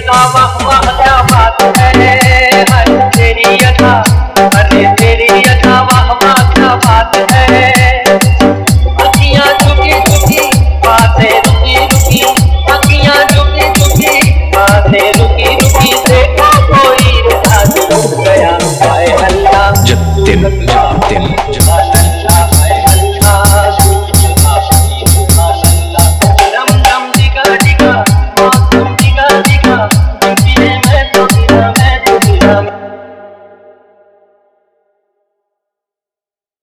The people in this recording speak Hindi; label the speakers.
Speaker 1: अदा वाह वाह क्या बात है, हर तेरी अदा, अरे तेरी अदा वाह वाह क्या बात है। अखियां झुकी झुकी बातें रुकी रुकी, अखियां झुकी झुकी बातें रुकी रुकी, देखो कोई रुक गया, हाय अल्लाह।
Speaker 2: जतिन